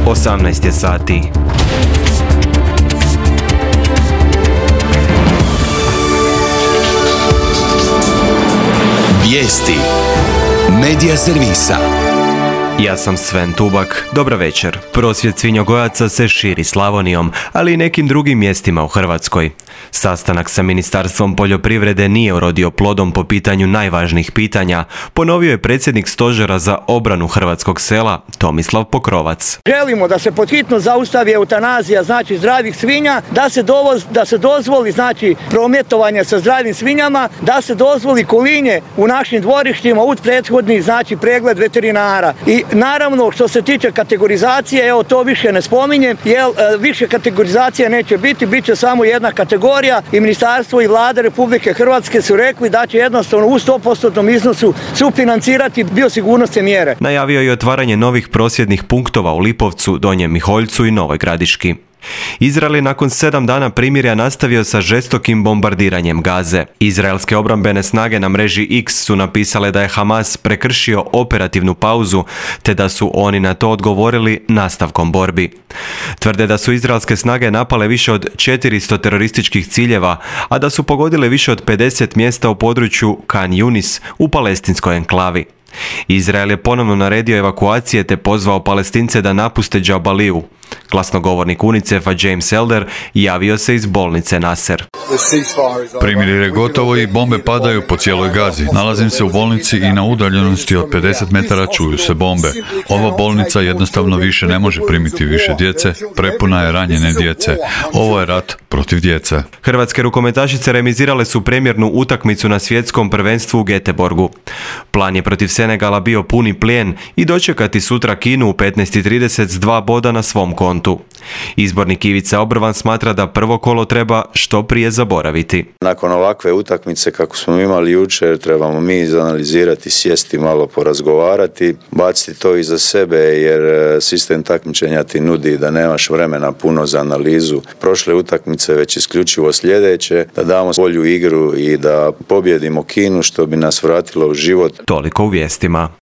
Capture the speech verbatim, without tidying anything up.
osamnaest je sati. Vijesti Medija servisa. Ja sam Sven Tubak, dobra večer. Prosvjed svinjogojaca se širi Slavonijom, ali i nekim drugim mjestima u Hrvatskoj. Sastanak sa Ministarstvom poljoprivrede nije urodio plodom po pitanju najvažnijih pitanja, ponovio je predsjednik Stožera za obranu hrvatskog sela, Tomislav Pokrovac. Želimo da se pod hitno zaustavi eutanazija, znači zdravih svinja, da se, dovoz, da se dozvoli znači prometovanje sa zdravim svinjama, da se dozvoli kolinje u našim dvorištima uz prethodni znači pregled veterinara. I naravno što se tiče kategorizacije, evo to više ne spominjem, jer više kategorizacije neće biti, bit će samo jedna kategorija i Ministarstvo i Vlada Republike Hrvatske su rekli da će jednostavno u sto posto iznosu sufinancirati biosigurnosne mjere. Najavio je otvaranje novih prosvjednih punktova u Lipovcu, Donjem Miholjcu i Novoj Gradiški. Izrael je nakon sedam dana primirja nastavio sa žestokim bombardiranjem Gaze. Izraelske obrambene snage na mreži X su napisale da je Hamas prekršio operativnu pauzu, te da su oni na to odgovorili nastavkom borbi. Tvrde da su izraelske snage napale više od četiristo terorističkih ciljeva, a da su pogodile više od pedeset mjesta u području Khan Yunis u palestinskoj enklavi. Izrael je ponovno naredio evakuacije te pozvao Palestince da napuste Džabaliju. Glasnogovornik UNICEF-a James Elder javio se iz bolnice Nasser. Primirje je gotovo i bombe padaju po cijeloj Gazi. Nalazim se u bolnici i na udaljenosti od pedeset metara čuju se bombe. Ova bolnica jednostavno više ne može primiti više djece, prepuna je ranjene djece. Ovo je rat protiv djece. Hrvatske rukometašice remizirale su premjernu utakmicu na svjetskom prvenstvu u Göteborgu. Plan je protiv Senegala bio puni plijen i dočekati sutra Kinu u petnaest i trideset s dva boda na svom kontu. Izbornik Ivica Obrvan smatra da prvo kolo treba što prije zaboraviti. Nakon ovakve utakmice kako smo imali jučer, trebamo mi izanalizirati, sjesti, malo porazgovarati, baciti to iza sebe jer sistem takmičenja ti nudi da nemaš vremena puno za analizu. Prošle utakmice već isključivo sljedeće, da damo bolju igru i da pobjedimo Kinu što bi nas vratilo u život. Toliko u vijestima.